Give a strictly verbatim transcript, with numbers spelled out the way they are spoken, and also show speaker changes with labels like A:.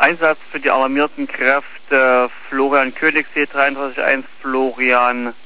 A: Einsatz für die alarmierten Kräfte Florian Königssee dreiunddreißig eins, Florian